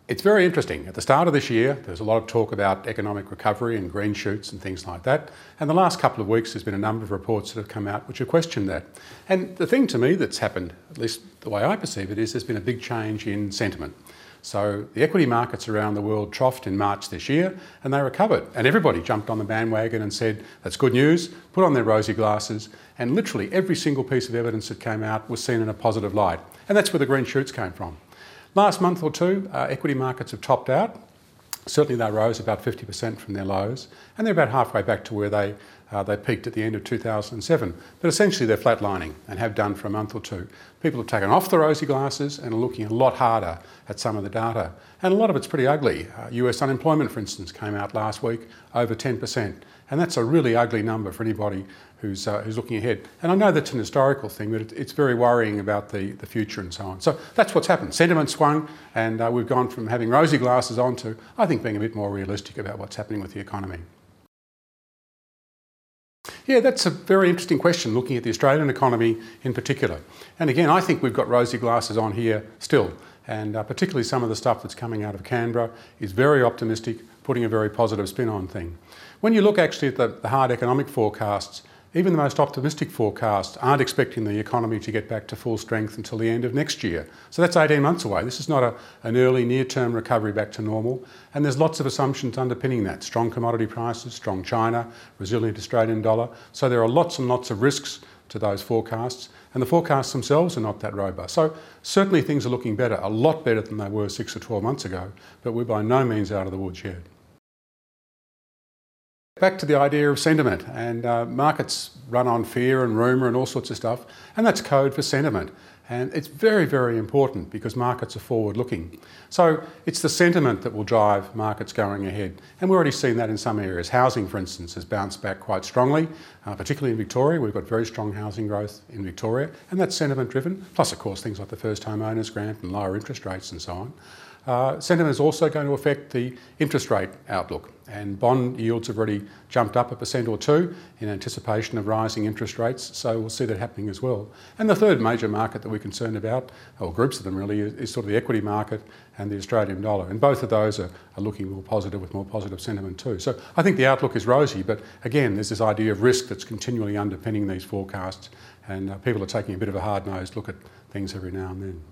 It's very interesting. At the start of this year, there was a lot of talk about economic recovery and green shoots and things like that. And the last couple of weeks, there's been a number of reports that have come out which have questioned that. And the thing to me that's happened, at least the way I perceive it, is there's been a big change in sentiment. So the equity markets around the world troughed in March this year and they recovered. And everybody jumped on the bandwagon and said, that's good news, put on their rosy glasses. And literally every single piece of evidence that came out was seen in a positive light. And that's where the green shoots came from. Last month or two, equity markets have topped out. Certainly they rose about 50% from their lows, and they're about halfway back to where they peaked at the end of 2007. But essentially they're flatlining and have done for a month or two. People have taken off the rosy glasses and are looking a lot harder at some of the data. And a lot of it's pretty ugly. US unemployment, for instance, came out last week, over 10%. And that's a really ugly number for anybody who's looking ahead. And I know that's an historical thing, but it's very worrying about the future and so on. So that's what's happened. Sentiment swung, and we've gone from having rosy glasses on to, I think, being a bit more realistic about what's happening with the economy. Yeah, that's a very interesting question, looking at the Australian economy in particular. And again, I think we've got rosy glasses on here still. And particularly some of the stuff that's coming out of Canberra is very optimistic, putting a very positive spin on things. When you look actually at the hard economic forecasts, even the most optimistic forecasts aren't expecting the economy to get back to full strength until the end of next year. So that's 18 months away. This is not an early near-term recovery back to normal. And there's lots of assumptions underpinning that. Strong commodity prices, strong China, resilient Australian dollar. So there are lots and lots of risks to those forecasts. And the forecasts themselves are not that robust. So certainly things are looking better, a lot better than they were 6 or 12 months ago. But we're by no means out of the woods yet. Back to the idea of sentiment, and markets run on fear and rumour and all sorts of stuff, and that's code for sentiment. And it's very, very important because markets are forward-looking. So it's the sentiment that will drive markets going ahead. And we've already seen that in some areas. Housing, for instance, has bounced back quite strongly, particularly in Victoria. We've got very strong housing growth in Victoria, and that's sentiment-driven. Plus, of course, things like the First Home Owners Grant and lower interest rates and so on. Sentiment is also going to affect the interest rate outlook, and bond yields have already jumped up 1% or 2% in anticipation of rising interest rates, so we'll see that happening as well. And the third major market that we're concerned about, or groups of them really, is sort of the equity market and the Australian dollar, and both of those are looking more positive with more positive sentiment too. So I think the outlook is rosy, but again, there's this idea of risk that's continually underpinning these forecasts, and people are taking a bit of a hard-nosed look at things every now and then.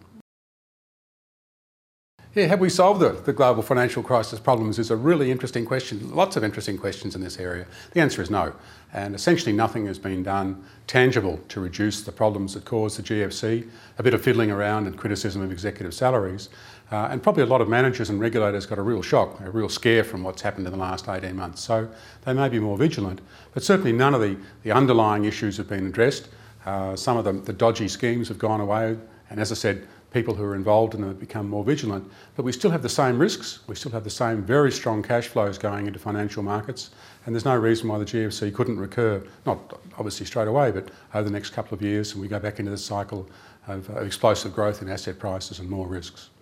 Yeah, have we solved the global financial crisis problems is a really interesting question. Lots of interesting questions in this area. The answer is no. And essentially nothing has been done tangible to reduce the problems that caused the GFC, a bit of fiddling around and criticism of executive salaries, and probably a lot of managers and regulators got a real shock, a real scare from what's happened in the last 18 months. So they may be more vigilant, but certainly none of the underlying issues have been addressed. Some of the dodgy schemes have gone away, and as I said, people who are involved in them have become more vigilant, but we still have the same risks, we still have the same very strong cash flows going into financial markets, and there's no reason why the GFC couldn't recur, not obviously straight away, but over the next couple of years, and we go back into the cycle of explosive growth in asset prices and more risks.